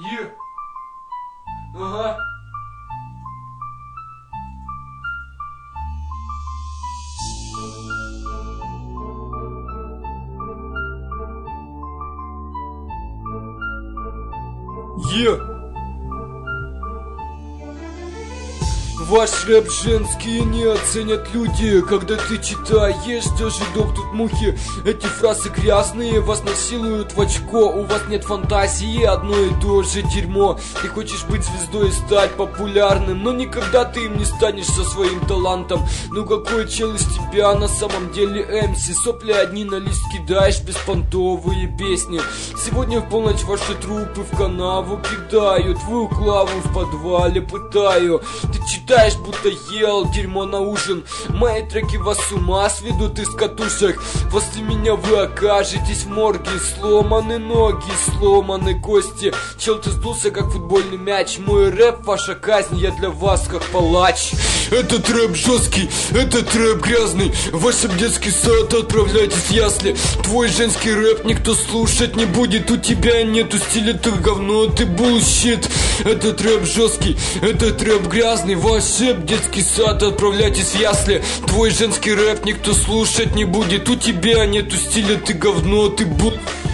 Ага. Ваш рэп женский не оценят люди, когда ты читаешь, даже дом тут мухи. Эти фразы грязные, вас насилуют в очко. У вас нет фантазии, одно и то же дерьмо. Ты хочешь быть звездой и стать популярным, но никогда ты им не станешь со своим талантом. Ну какой чел из тебя на самом деле МС? Сопли одни на лист кидаешь, беспонтовые песни. Сегодня в полночь ваши трупы в канаву кидаю, твою клаву в подвале пытаю. Ты читаешь, будто ел дерьмо на ужин. Мои треки вас с ума сведут из катушек. После меня вы окажетесь в морге. Сломаны ноги, сломаны кости. Чел, ты сдулся как футбольный мяч. Мой рэп ваша казнь, я для вас как палач. Этот рэп жесткий, этот рэп грязный. В ваш детский сад отправляйтесь в ясли. Твой женский рэп никто слушать не будет. У тебя нету стиля, ты говно, ты булщит. Этот рэп жесткий, этот рэп грязный. Ваш детский сад отправляйтесь в ясли. Твой женский рэп никто слушать не будет. У тебя нету стиля, ты говно, ты